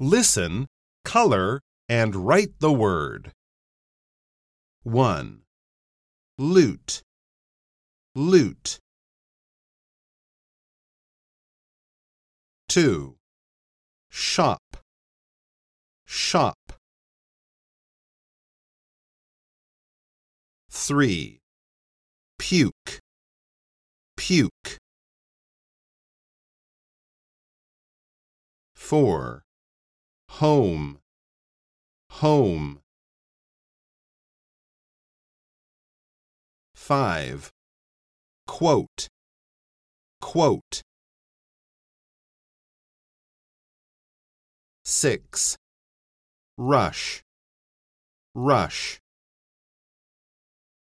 Listen, color, and write the word. 1. Loot, loot. 2. Shop, shop. 3. Puke, puke. 4. Home, home. 5. Quote, quote. 6. Rush, rush.